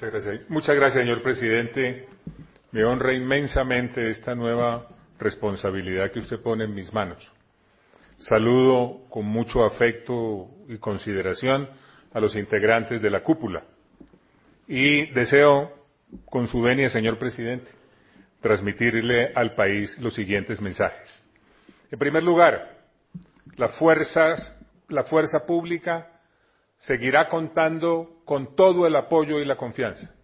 Muchas gracias, señor presidente. Me honra inmensamente esta nueva responsabilidad que usted pone en mis manos. Saludo con mucho afecto y consideración a los integrantes de la cúpula y deseo, con su venia, señor presidente, transmitirle al país los siguientes mensajes. En primer lugar, la fuerza pública seguirá contando con todo el apoyo y la confianza.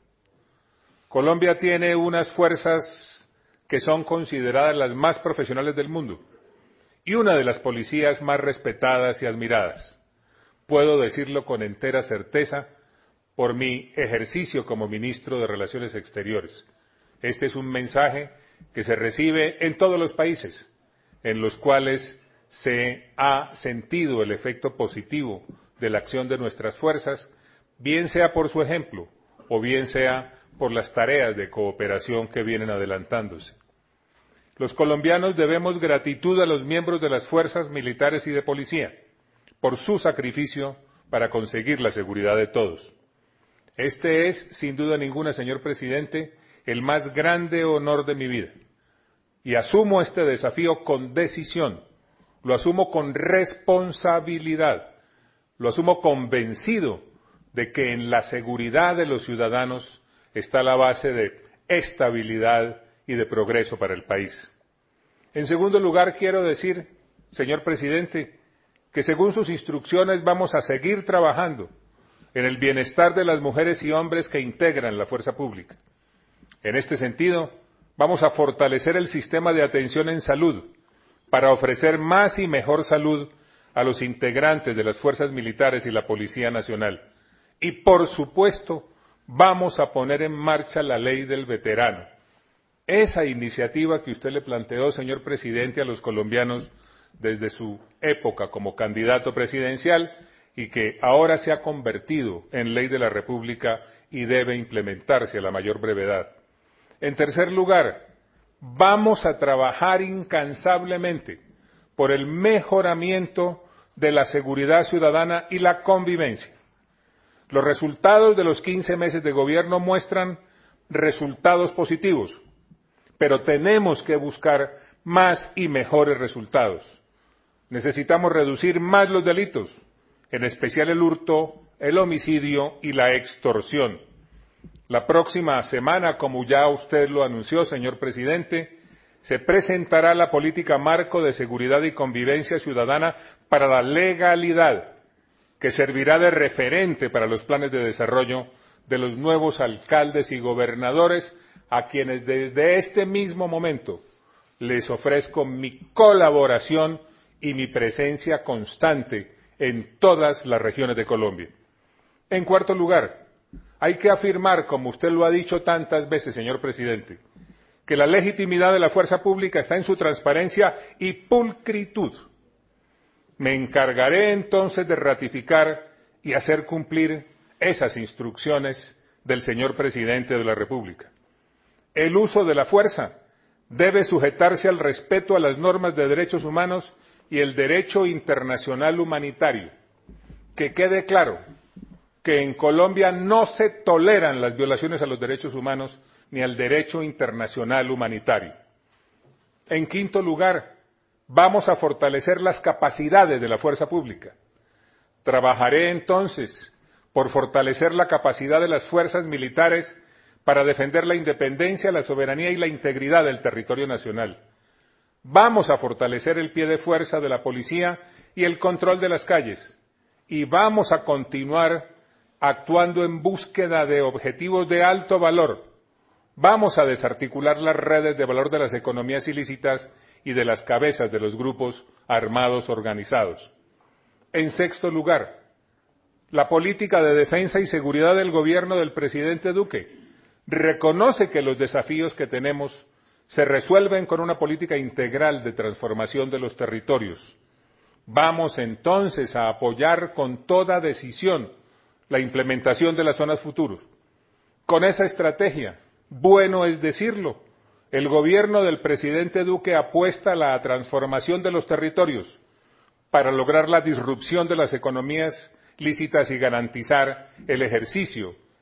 Colombia tiene unas fuerzas que son consideradas las más profesionales del mundo y una de las policías más respetadas y admiradas. Puedo decirlo con entera certeza por mi ejercicio como ministro de Relaciones Exteriores. Este es un mensaje que se recibe en todos los países en los cuales se ha sentido el efecto positivo de la acción de nuestras fuerzas, bien sea por su ejemplo o bien sea por las tareas de cooperación que vienen adelantándose. Los colombianos debemos gratitud a los miembros de las fuerzas militares y de policía por su sacrificio para conseguir la seguridad de todos. Este es, sin duda ninguna, señor presidente, el más grande honor de mi vida. Y asumo este desafío con decisión, lo asumo con responsabilidad, lo asumo convencido de que en la seguridad de los ciudadanos está la base de estabilidad y de progreso para el país. En segundo lugar, quiero decir, señor presidente, que según sus instrucciones vamos a seguir trabajando en el bienestar de las mujeres y hombres que integran la fuerza pública. En este sentido, vamos a fortalecer el sistema de atención en salud para ofrecer más y mejor salud a los integrantes de las fuerzas militares y la Policía Nacional. Y, por supuesto, vamos a poner en marcha la ley del veterano. Esa iniciativa que usted le planteó, señor presidente, a los colombianos desde su época como candidato presidencial y que ahora se ha convertido en ley de la República y debe implementarse a la mayor brevedad. En tercer lugar, vamos a trabajar incansablemente por el mejoramiento de la seguridad ciudadana y la convivencia. Los resultados de los 15 meses de gobierno muestran resultados positivos, pero tenemos que buscar más y mejores resultados. Necesitamos reducir más los delitos, en especial el hurto, el homicidio y la extorsión. La próxima semana, como ya usted lo anunció, señor presidente, se presentará la política marco de seguridad y convivencia ciudadana para la legalidad, que servirá de referente para los planes de desarrollo de los nuevos alcaldes y gobernadores, a quienes desde este mismo momento les ofrezco mi colaboración y mi presencia constante en todas las regiones de Colombia. En cuarto lugar, hay que afirmar, como usted lo ha dicho tantas veces, señor presidente, que la legitimidad de la fuerza pública está en su transparencia y pulcritud. Me encargaré entonces de ratificar y hacer cumplir esas instrucciones del señor presidente de la República. El uso de la fuerza debe sujetarse al respeto a las normas de derechos humanos y el derecho internacional humanitario. Que quede claro que en Colombia no se toleran las violaciones a los derechos humanos ni al derecho internacional humanitario. En quinto lugar, vamos a fortalecer las capacidades de la fuerza pública. Trabajaré entonces por fortalecer la capacidad de las fuerzas militares para defender la independencia, la soberanía y la integridad del territorio nacional. Vamos a fortalecer el pie de fuerza de la policía y el control de las calles. Y vamos a continuar actuando en búsqueda de objetivos de alto valor. Vamos a desarticular las redes de valor de las economías ilícitas y de las cabezas de los grupos armados organizados. En sexto lugar, la política de defensa y seguridad del gobierno del presidente Duque reconoce que los desafíos que tenemos se resuelven con una política integral de transformación de los territorios. Vamos entonces a apoyar con toda decisión la implementación de las zonas futuros. Con esa estrategia, bueno es decirlo, el gobierno del presidente Duque apuesta a la transformación de los territorios para lograr la disrupción de las economías lícitas y garantizar el ejercicio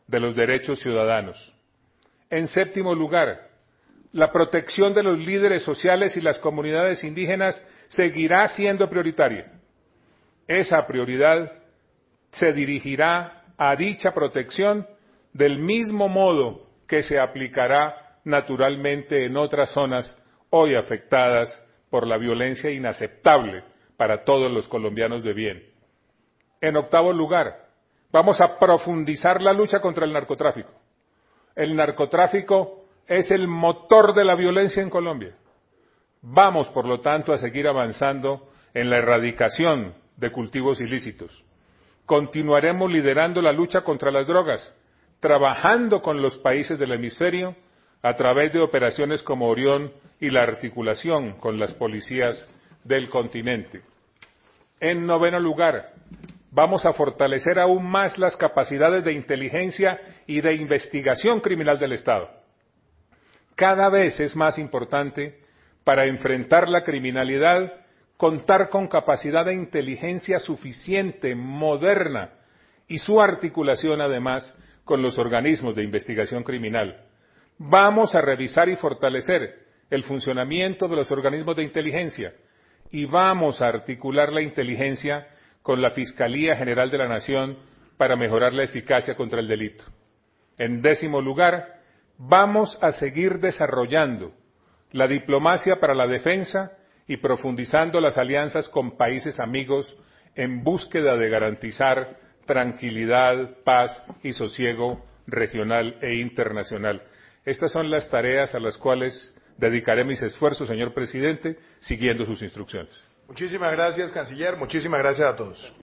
de los derechos ciudadanos. En séptimo lugar, la protección de los líderes sociales y las comunidades indígenas seguirá siendo prioritaria. Esa prioridad se dirigirá a dicha protección del mismo modo que se aplicará naturalmente en otras zonas hoy afectadas por la violencia inaceptable para todos los colombianos de bien. En octavo lugar, vamos a profundizar la lucha contra el narcotráfico. El narcotráfico es el motor de la violencia en Colombia. Vamos, por lo tanto, a seguir avanzando en la erradicación de cultivos ilícitos. Continuaremos liderando la lucha contra las drogas, trabajando con los países del hemisferio a través de operaciones como Orión y la articulación con las policías del continente. En noveno lugar, vamos a fortalecer aún más las capacidades de inteligencia y de investigación criminal del Estado. Cada vez es más importante, para enfrentar la criminalidad, contar con capacidad de inteligencia suficiente, moderna, y su articulación, además, con los organismos de investigación criminal. Vamos a revisar y fortalecer el funcionamiento de los organismos de inteligencia y vamos a articular la inteligencia con la Fiscalía General de la Nación para mejorar la eficacia contra el delito. En décimo lugar, vamos a seguir desarrollando la diplomacia para la defensa y profundizando las alianzas con países amigos en búsqueda de garantizar tranquilidad, paz y sosiego regional e internacional. Estas son las tareas a las cuales dedicaré mis esfuerzos, señor presidente, siguiendo sus instrucciones. Muchísimas gracias, canciller. Muchísimas gracias a todos.